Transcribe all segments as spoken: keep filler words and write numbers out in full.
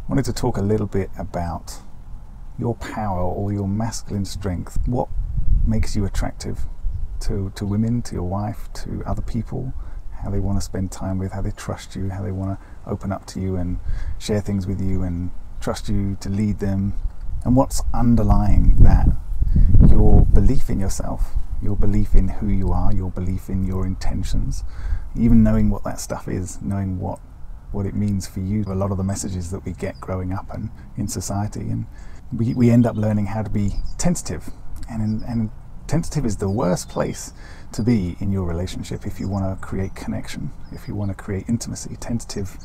wanted to talk a little bit about your power or your masculine strength. What makes you attractive to, to women, to your wife, to other people, how they want to spend time with, how they trust you, how they want to open up to you and share things with you and trust you to lead them, and what's underlying that. Your belief in yourself, your belief in who you are, your belief in your intentions, even knowing what that stuff is, knowing what what it means for you. A lot of the messages that we get growing up and in society, and we, we end up learning how to be tentative, and and tentative is the worst place to be in your relationship if you want to create connection, if you want to create intimacy. Tentative,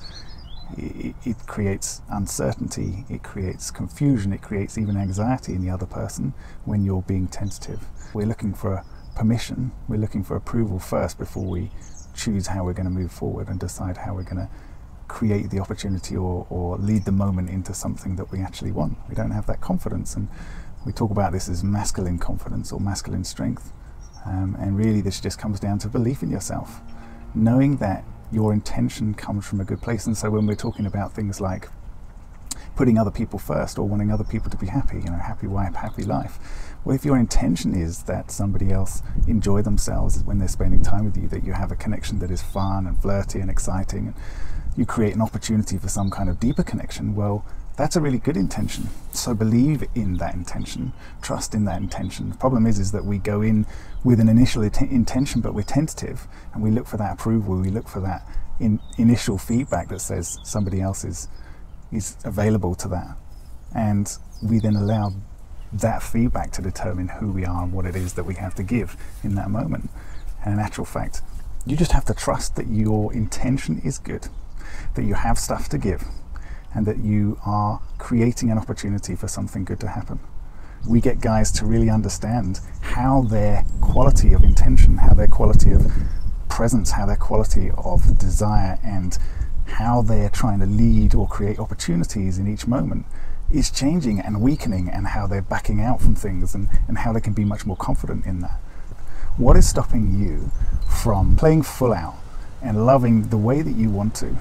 it, it creates uncertainty, it creates confusion, it creates even anxiety in the other person when you're being tentative. We're looking for permission, we're looking for approval first before we choose how we're going to move forward and decide how we're going to create the opportunity or, or lead the moment into something that we actually want. We don't have that confidence, and we talk about this as masculine confidence or masculine strength, um, and really this just comes down to belief in yourself, knowing that your intention comes from a good place. And so when we're talking about things like putting other people first or wanting other people to be happy, you know, happy wife, happy life, well, if your intention is that somebody else enjoy themselves when they're spending time with you, that you have a connection that is fun and flirty and exciting, and you create an opportunity for some kind of deeper connection, well, that's a really good intention. So believe in that intention, trust in that intention. The problem is, is that we go in with an initial int- intention, but we're tentative, and we look for that approval, we look for that in, initial feedback that says somebody else is, is available to that. And we then allow that feedback to determine who we are and what it is that we have to give in that moment. And in actual fact, you just have to trust that your intention is good, that you have stuff to give, and that you are creating an opportunity for something good to happen. We get guys to really understand how their quality of intention, how their quality of presence, how their quality of desire, and how they're trying to lead or create opportunities in each moment is changing and weakening, and how they're backing out from things, and, and how they can be much more confident in that. What is stopping you from playing full out and loving the way that you want to,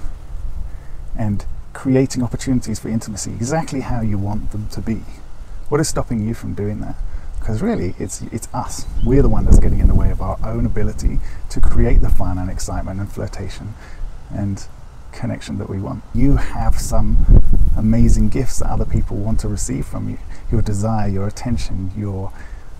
and creating opportunities for intimacy exactly how you want them to be? What is stopping you from doing that? Because really, it's it's us. We're the one that's getting in the way of our own ability to create the fun and excitement and flirtation and connection that we want. You have some amazing gifts that other people want to receive from you. Your desire, your attention, your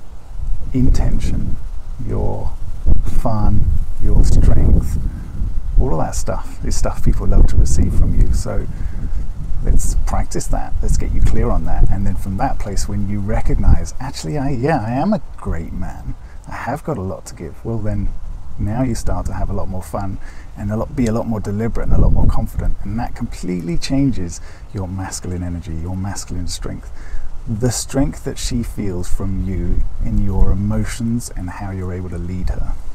intention, your fun, your strength, all of that stuff is stuff people love to receive from you. So let's practice that. Let's get you clear on that. And then from that place, when you recognize, actually, I yeah, I am a great man, I have got a lot to give, well then, now you start to have a lot more fun and a lot, be a lot more deliberate and a lot more confident. And that completely changes your masculine energy, your masculine strength. The strength that she feels from you in your emotions and how you're able to lead her.